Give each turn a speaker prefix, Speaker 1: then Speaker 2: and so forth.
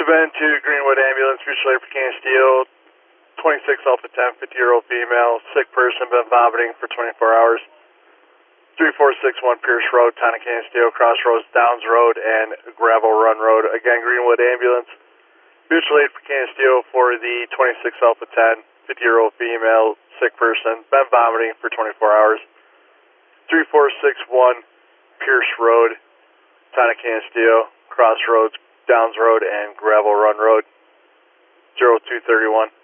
Speaker 1: Ben to Greenwood Ambulance, mutual aid for Canasteo, 26 Alpha 10, 50-year-old female, sick person, been vomiting for 24 hours. 3461 Pierce Road, Town of Canasteo, Crossroads, Downs Road, and Gravel Run Road. Again, Greenwood Ambulance, mutual aid for Canasteo for the 26 Alpha 10, 50-year-old female, sick person, been vomiting for 24 hours. 3461 Pierce Road, Town of Canasteo, Crossroads, Downs Road, and Gravel Run Road. 0231.